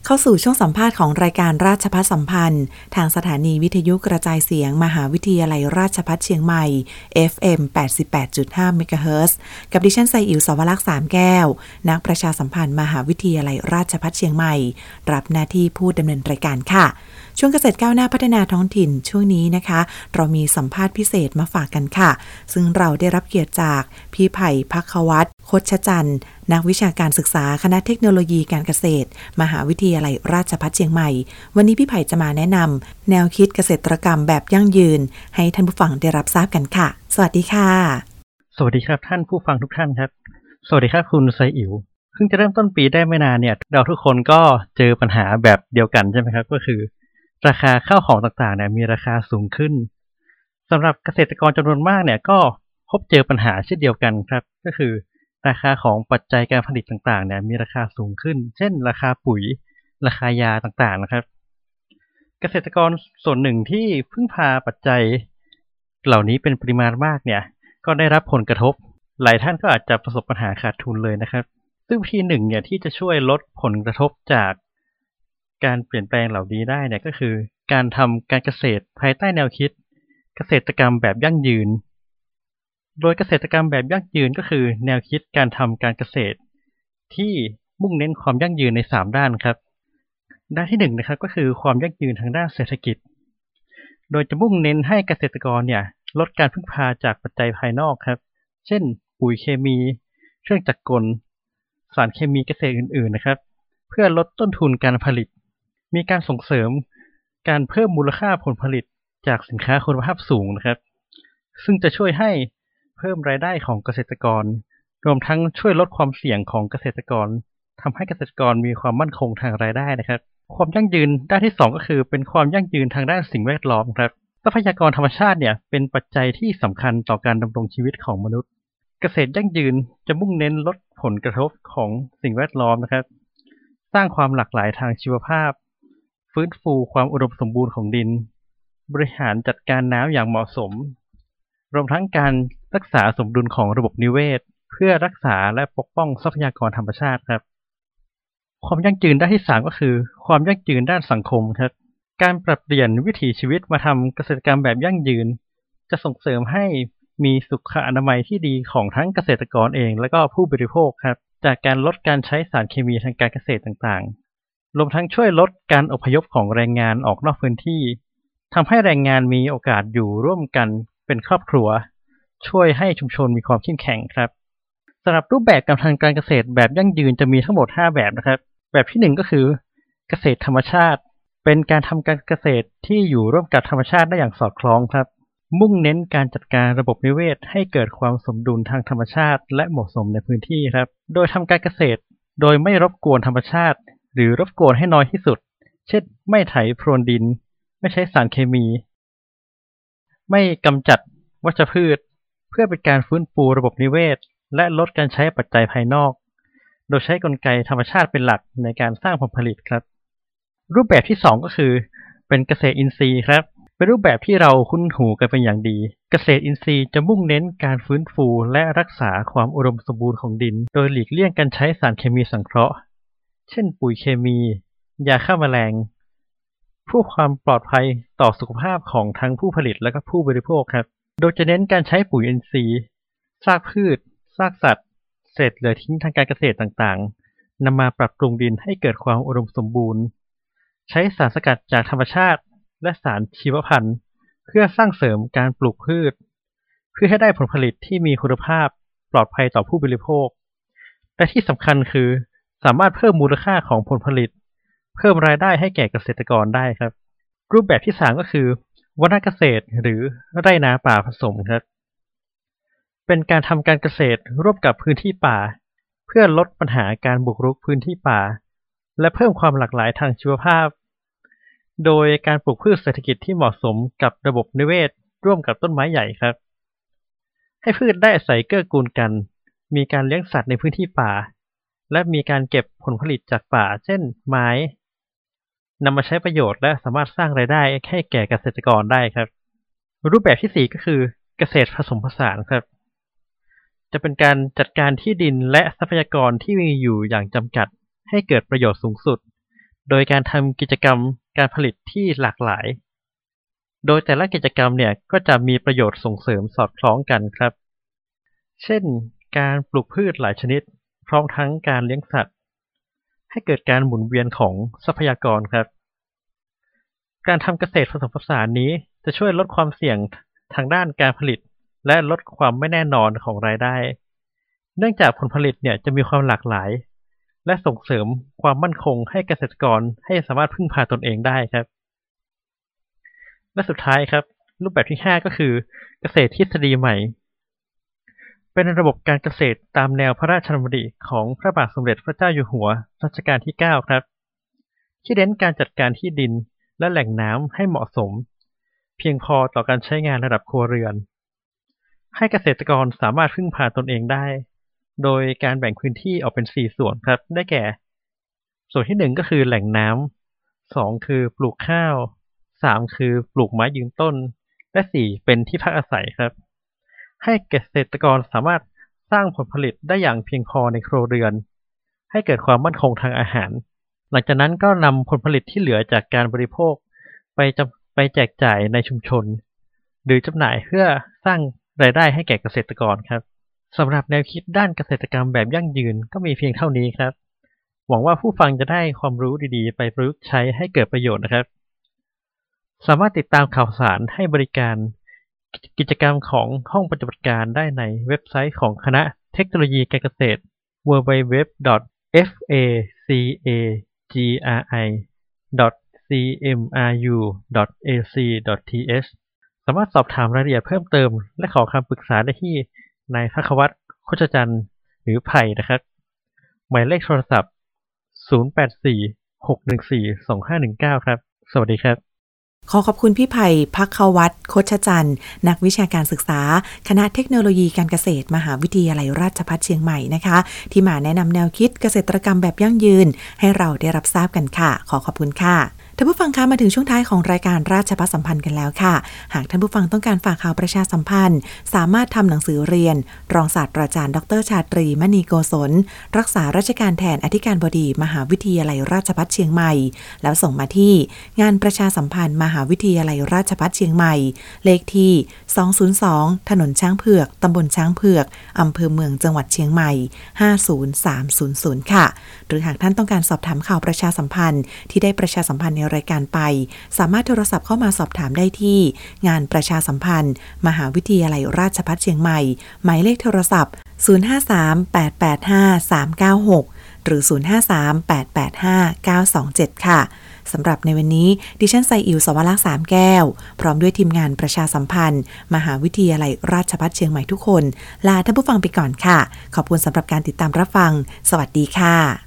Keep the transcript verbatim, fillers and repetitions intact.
เข้าสู่ช่วงสัมภาษณ์ของรายการราชภัฏสัมพันธ์ทางสถานีวิทยุกระจายเสียงมหาวิทยาลัยราชภัฏเชียงใหม่ เอฟ เอ็ม แปดสิบแปดจุดห้า เมกะเฮิรตซ์กับดิฉันไซอิ๋วสวรักษ์สามแก้วนักประชาสัมพันธ์มหาวิทยาลัยราชภัฏเชียงใหม่รับหน้าที่ผู้ดำเนินรายการค่ะช่วงเกษตรก้าวหน้าพัฒนาท้องถิ่นช่วงนี้นะคะเรามีสัมภาษณ์พิเศษมาฝากกันค่ะซึ่งเราได้รับเกียรติจากพี่ไผ่ภัควัฒน์โคชจันทร์นักวิชาการศึกษาคณะเทคโนโลยีการเกษตรมหาวิทยาลัยราชภัฏเชียงใหม่วันนี้พี่ไผ่จะมาแนะนำแนวคิดเกษตรกรรมแบบยั่งยืนให้ท่านผู้ฟังได้รับทราบกันค่ะสวัสดีค่ะสวัสดีครับท่านผู้ฟังทุกท่านครับสวัสดีครับคุณไซอิ๋วเพิ่งจะเริ่มต้นปีได้ไม่นานเนี่ยเราทุกคนก็เจอปัญหาแบบเดียวกันใช่ไหมครับก็คือราคาข้าวของต่างๆเนี่ยมีราคาสูงขึ้นสำหรับเกษตรกรจำนวนมากเนี่ยก็พบเจอปัญหาเช่นเดียวกันครับก็คือราคาของปัจจัยการผลิตต่างๆเนี่ยมีราคาสูงขึ้นเช่นราคาปุ๋ยราคายาต่างๆนะครับเกษตรกรส่วนหนึ่งที่พึ่งพาปัจจัยเหล่านี้เป็นปริมาณมากเนี่ยก็ได้รับผลกระทบหลายท่านก็อาจจะประสบปัญหาขาดทุนเลยนะครับซึ่งวิธีหนึ่งเนี่ยที่จะช่วยลดผลกระทบจากการเปลี่ยนแปลงเหล่านี้ได้เนี่ยก็คือการทำการเกษตรภายใต้แนวคิดเกษตรกรรมแบบยั่งยืนโดยเกษตรกรรมแบบยั่งยืนก็คือแนวคิดการทำการเกษตรที่มุ่งเน้นความยั่งยืนในสามด้านครับด้านที่หนึ่งนะครับก็คือความยั่งยืนทางด้านเศรษฐกิจโดยจะมุ่งเน้นให้เกษตรกรเนี่ยลดการพึ่งพาจากปัจจัยภายนอกครับเช่นปุ๋ยเคมีเครื่องจักรกลสารเคมีเกษตรอื่นๆนะครับเพื่อลดต้นทุนการผลิตมีการส่งเสริมการเพิ่มมูลค่าผลผลิตจากสินค้าคุณภาพสูงนะครับซึ่งจะช่วยให้เพิ่มรายได้ของเกษตรกรรวมทั้งช่วยลดความเสี่ยงของเกษตรกรทำให้เกษตรกรมีความมั่นคงทางรายได้นะครับความยั่งยืนด้านที่สองก็คือเป็นความยั่งยืนทางด้านสิ่งแวดล้อมครับทรัพยากรธรรมชาติเนี่ยเป็นปัจจัยที่สำคัญต่อการดำรงชีวิตของมนุษย์เกษตรยั่งยืนจะมุ่งเน้นลดผลกระทบของสิ่งแวดล้อมนะครับสร้างความหลากหลายทางชีวภาพฟื้นฟูความอุดมสมบูรณ์ของดินบริหารจัดการน้ำอย่างเหมาะสมรวมทั้งการรักษาสมดุลของระบบนิเวศเพื่อรักษาและปกป้องทรัพยากรธรรมชาติครับความยั่งยืนด้านที่สามก็คือความยั่งยืนด้านสังคมครับการปรับเปลี่ยนวิถีชีวิตมาทำเกษตรกรรมแบบยั่งยืนจะส่งเสริมให้มีสุขอนามัยที่ดีของทั้งเกษตรกรเองและก็ผู้บริโภคครับจากการลดการใช้สารเคมีทางการเกษตรต่างๆรวมทั้งช่วยลดการอพยพของแรงงานออกนอกพื้นที่ทำให้แรงงานมีโอกาสอยู่ร่วมกันเป็นครอบครัวช่วยให้ชุมชนมีความเข้มแข็งครับสำหรับรูปแบบการทำการเกษตรแบบยั่งยืนจะมีทั้งหมดห้าแบบนะครับแบบที่หนึ่งก็คือเกษตรธรรมชาติเป็นการทำการเกษตรที่อยู่ร่วมกับธรรมชาติได้อย่างสอดคล้องครับมุ่งเน้นการจัดการระบบนิเวศให้เกิดความสมดุลทางธรรมชาติและเหมาะสมในพื้นที่ครับโดยทำการเกษตรโดยไม่รบกวนธรรมชาติหรือรบกวนให้น้อยที่สุดเช่นไม่ไถพรวนดินไม่ใช้สารเคมีไม่กำจัดวัชพืชเพื่อเป็นการฟื้นฟูระบบนิเวศและลดการใช้ปัจจัยภายนอกโดยใช้กลไกธรรมชาติเป็นหลักในการสร้างผลผลิตครับรูปแบบที่สองก็คือเป็นเกษตรอินทรีย์ครับเป็นรูปแบบที่เราคุ้นหูกันเป็นอย่างดีเกษตรอินทรีย์จะมุ่งเน้นการฟื้นฟูและรักษาความอุดมสมบูรณ์ของดินโดยหลีกเลี่ยงการใช้สารเคมีสังเคราะห์เช่นปุ๋ยเคมียาฆ่าแมลงเพื่อความปลอดภัยต่อสุขภาพของทั้งผู้ผลิตและก็ผู้บริโภคครับโดยจะเน้นการใช้ปุ๋ยอินทรีย์ซากพืชซากสัตว์เศษเหลือทิ้งทางการเกษตรต่างๆนำมาปรับปรุงดินให้เกิดความอุดมสมบูรณ์ใช้สารสกัดจากธรรมชาติและสารชีวพันธุ์เพื่อสร้างเสริมการปลูกพืชเพื่อให้ได้ผลผลิตที่มีคุณภาพปลอดภัยต่อผู้บริโภคและที่สำคัญคือสามารถเพิ่มมูลค่าของผลผลิตเพิ่มรายได้ให้แก่เกษตรกรได้ครับรูปแบบที่สามก็คือวนาเกษตรหรือไร่นาป่าผสมครับเป็นการทำการเกษตรร่วมกับพื้นที่ป่าเพื่อลดปัญหาการบุกรุกพื้นที่ป่าและเพิ่มความหลากหลายทางชีวภาพโดยการปลูกพืชเศรษฐกิจที่เหมาะสมกับระบบนิเวศร่วมกับต้นไม้ใหญ่ครับให้พืชได้อาศัยเกื้อกูลกันมีการเลี้ยงสัตว์ในพื้นที่ป่าและมีการเก็บผลผลิตจากป่าเช่นไม้นำมาใช้ประโยชน์และสามารถสร้างรายได้ให้แก่เกษตรกรได้ครับรูปแบบที่สี่ก็คือเกษตรผสมผสานครับจะเป็นการจัดการที่ดินและทรัพยากรที่มีอยู่อย่างจำกัดให้เกิดประโยชน์สูงสุดโดยการทำกิจกรรมการผลิตที่หลากหลายโดยแต่ละกิจกรรมเนี่ยก็จะมีประโยชน์ส่งเสริมสอดคล้องกันครับเช่นการปลูกพืชหลายชนิดพร้อมทั้งการเลี้ยงสัตว์ให้เกิดการหมุนเวียนของทรัพยากรครับการทำเกษตรผสมผสานนี้จะช่วยลดความเสี่ยงทางด้านการผลิตและลดความไม่แน่นอนของรายได้เนื่องจากผลผลิตเนี่ยจะมีความหลากหลายและส่งเสริมความมั่นคงให้เกษตรกรให้สามารถพึ่งพาตนเองได้ครับและสุดท้ายครับรูปแบบที่ห้าก็คือเกษตรทฤษฎีใหม่เป็นระบบการเกษตรตามแนวพระราชดำริของพระบาทสมเด็จพระเจ้าอยู่หัวรัชกาลที่เก้าครับที่เน้นการจัดการที่ดินและแหล่งน้ำให้เหมาะสมเพียงพอต่อการใช้งานระดับครัวเรือนให้เกษตรกรสามารถพึ่งพาตนเองได้โดยการแบ่งพื้นที่ออกเป็นสี่ส่วนครับได้แก่ส่วนที่หนึ่งก็คือแหล่งน้ำสองคือปลูกข้าวสามคือปลูกไม้ยืนต้นและสี่เป็นที่พักอาศัยครับให้เกษตรกรสามารถสร้างผลผลิตได้อย่างเพียงพอในครัวเรือนให้เกิดความมั่นคงทางอาหารหลังจากนั้นก็นำผลผลิตที่เหลือจากการบริโภคไปจไปแจกจ่ายในชุมชนหรือจำหน่ายเพื่อสร้างรายได้ให้แก่เกษตรกรครับสำหรับแนวคิดด้านเกษตรกรรมแบบยั่งยืนก็มีเพียงเท่านี้ครับหวังว่าผู้ฟังจะได้ความรู้ดีๆไปประยุกต์ใช้ให้เกิดประโยชน์นะครับสามารถติดตามข่าวสารให้บริการกิจกรรมของห้องปฏิบัติการได้ในเว็บไซต์ของคณะเทคโนโลยีการเกษตร ดับเบิลยู ดับเบิลยู ดับเบิลยู ดอท เอฟ เอ ซี เอ จี อาร์ ไอ ดอท ซี เอ็ม อาร์ ยู ดอท เอ ซี ดอท ที เอช สามารถสอบถามรายละเอียดเพิ่มเติมและขอคำปรึกษาได้ที่นายภควัฒน์ โคชจันทร์หรือไผ่นะครับหมายเลขโทรศัพท์ศูนย์ แปด สี่ หก หนึ่ง สี่ สอง ห้า หนึ่ง เก้าครับสวัสดีครับขอขอบคุณพี่ไผ่ ภควัฒน์ โคชจันทร์นักวิชาการศึกษาคณะเทคโนโลยีการเกษตรมหาวิทยาลัยราชภัฏเชียงใหม่นะคะที่มาแนะนำแนวคิดเกษตรกรรมแบบยั่งยืนให้เราได้รับทราบกันค่ะขอขอบคุณค่ะท่านผู้ฟังคะมาถึงช่วงท้ายของรายการราชภัฏสัมพันธ์กันแล้วค่ะหากท่านผู้ฟังต้องการฝากข่าวประชาสัมพันธ์สามารถทำหนังสือเรียนรองศาสตราจารย์ดรชาตรีมณีโกศลรักษาราชการแทนอธิการบดีมหาวิทยาลัยราชภัฏเชียงใหม่แล้วส่งมาที่งานประชาสัมพันธ์มหาวิทยาลัยราชภัฏเชียงใหม่เลขที่สองศูนย์สองถนนช้างเผือกตำบลช้างเผือกอำเภอเมืองจังหวัดเชียงใหม่ห้าศูนย์สามศูนย์ศูนย์ค่ะหรือหากท่านต้องการสอบถามข่าวประชาสัมพันธ์ที่ได้ประชาสัมพันธ์ในรายการไปสามารถโทรศัพท์เข้ามาสอบถามได้ที่งานประชาสัมพันธ์มหาวิทยาลัยราชภัฏเชียงใหม่หมายเลขโทรศัพท์ศูนย์ ห้า สาม แปด แปด ห้า สาม เก้า หกหรือศูนย์ ห้า สาม แปด แปด ห้า เก้า สอง เจ็ดค่ะสำหรับในวันนี้ดิฉันไซอิ๋วสวรักษ์สามแก้วพร้อมด้วยทีมงานประชาสัมพันธ์มหาวิทยาลัยราชภัฏเชียงใหม่ทุกคนลาท่านผู้ฟังไปก่อนค่ะขอบคุณสำหรับการติดตามรับฟังสวัสดีค่ะ